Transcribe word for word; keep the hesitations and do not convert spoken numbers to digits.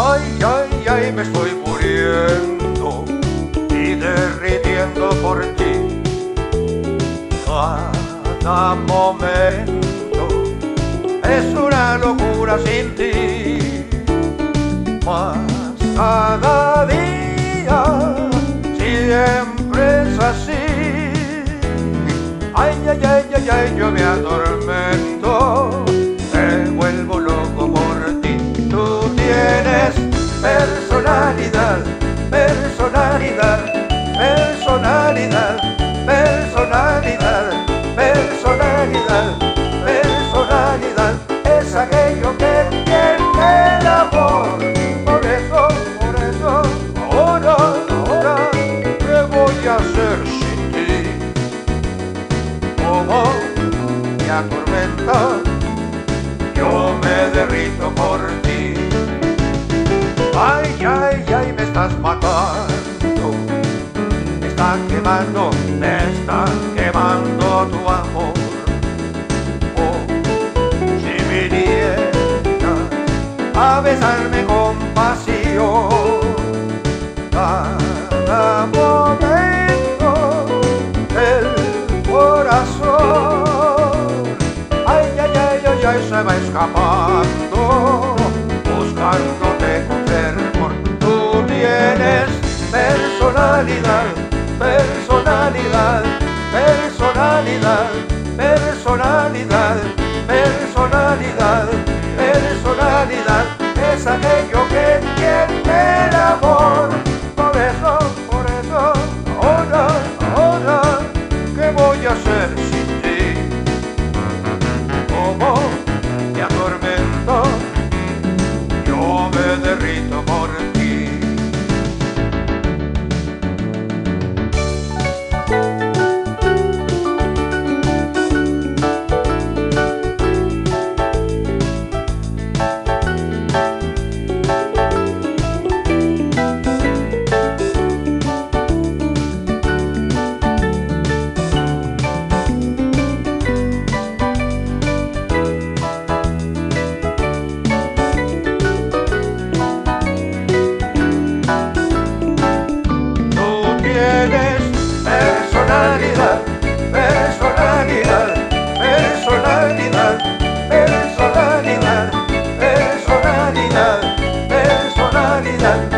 Ay, ay, ay, me estoy muriendo y derritiendo por ti. Cada momento es una locura sin ti. Mas cada día siempre es así. Ay, ay, ay, ay, ay, yo me atormento, me vuelvo loco por ti. Tú tienes personalidad, personalidad, personalidad, personalidad, personalidad, personalidad. Es aquello que tiene el amor. Por eso, por eso, ahora, ahora, ¿qué voy a hacer sin ti? Como me atormenta, yo me derrito por ti. Ay, ay, ay, me estás matando, me está quemando, me está quemando tu amor. Oh, si vinieras a besarme con pasión, cada momento el corazón, ay, ay, ay, ay, ay, se va escapando, buscándote coger por. Tú tienes personalidad, personalidad, personalidad, personalidad, personalidad, personalidad. Es aquello que tiene el amor. Por eso, por eso, ahora, ahora, ¿qué voy a hacer sin ti? Como te atormento, yo me derrito por ti. Personalidad, personalidad, personalidad, personalidad, personalidad, personalidad.